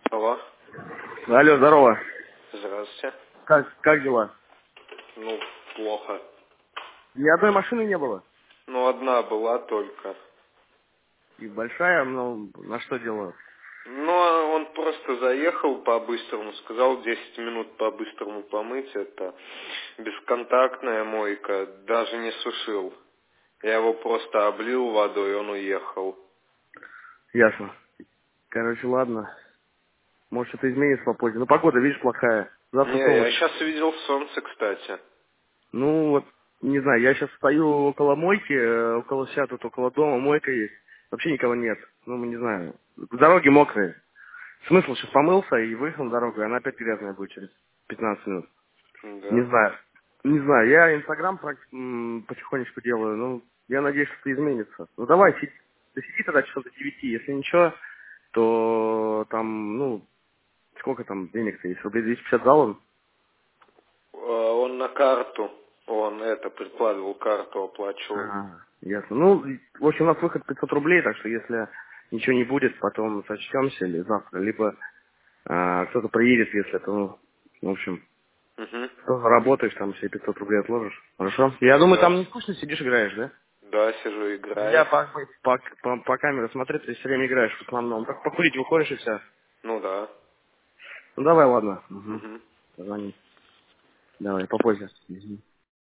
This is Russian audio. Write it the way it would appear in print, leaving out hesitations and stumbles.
Алло. Алло, здорово. Здравствуйте. Как дела? Ну, плохо. Ни одной машины не было. Ну, одна была только. И большая, ну, на что делаю? Ну, а он просто заехал по-быстрому, сказал 10 минут по-быстрому помыть. Это бесконтактная мойка, даже не сушил. Я его просто облил водой, и он уехал. Ясно. Короче, ладно. Может, что-то изменится попозже. Ну, погода, видишь, плохая. Завтра Не, снова. я сейчас видел солнце, кстати. Ну, вот, не знаю, я сейчас стою около мойки, около себя тут, около дома, мойка есть. Вообще никого нет. Ну, не знаю. Дороги мокрые. Смысл, сейчас помылся и выехал на дорогу, и она опять грязная будет через 15 минут. Не Да. знаю. Не знаю, я Инстаграм потихонечку делаю, ну, я надеюсь, что это изменится. Ну, давай, ты сиди тогда часов до 9, если ничего, то там, ну, сколько там денег-то есть, рублей 250 дал он? Он на карту. Он это прикладывал карту, оплачивал. Ясно. Ну, в общем, у нас выход 500 рублей, так что если ничего не будет, потом сочтемся или завтра, либо кто-то приедет, если это, ну, в общем, Угу. что заработаешь, там себе 500 рублей отложишь. Хорошо? Я думаю, там Да. не скучно сидишь, играешь, да? Да, сижу, Я играю. по камере смотрю, ты все время играешь в основном. Так покурить выходишь и все. Ну да. Ну давай, ладно. Угу. Угу. Позвони. Давай, попозже. Мгм.